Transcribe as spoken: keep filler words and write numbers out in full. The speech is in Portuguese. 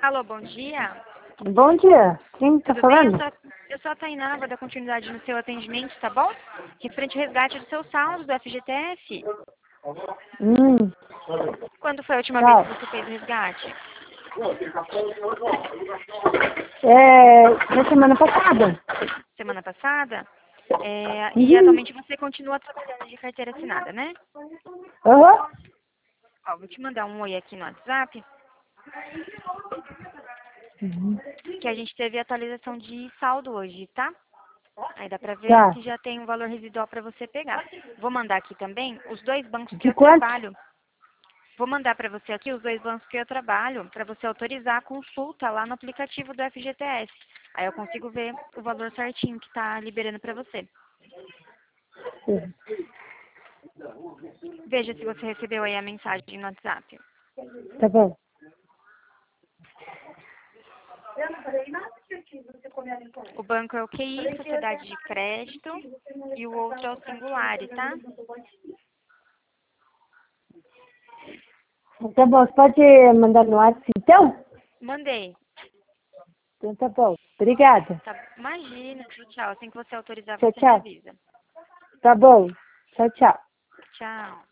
Alô, bom dia. Bom dia. Quem tá Tudo falando? bem? Eu sou, eu sou a Tainá, vou dar continuidade no seu atendimento, tá bom? Referente ao resgate do seu saldo do F G T F. Hum, Quando foi a última tchau. vez que você fez o resgate? É, na semana passada. Semana passada? É, e Uhum. atualmente você continua trabalhando de carteira assinada, né? Aham. Ó, vou te mandar um oi aqui no WhatsApp, Uhum. que a gente teve atualização de saldo hoje, tá? Aí dá pra ver Tá. se já tem um valor residual pra você pegar. Vou mandar aqui também os dois bancos que De eu quanto? trabalho. Vou mandar para você aqui os dois bancos que eu trabalho, para você autorizar a consulta lá no aplicativo do F G T S. Aí eu consigo ver o valor certinho que está liberando para você. Sim. Veja se você recebeu aí a mensagem no WhatsApp. Tá bom. O banco é o Q I, Sociedade de Crédito, e o outro é o Singulari, tá? Tá bom. Você pode mandar no WhatsApp então? Mandei. Então tá bom. Obrigada. Tá, imagina, tchau, tchau. Assim que você autorizar, Tchau, você me tchau. avisa. Tá bom. Tchau, tchau. Tchau.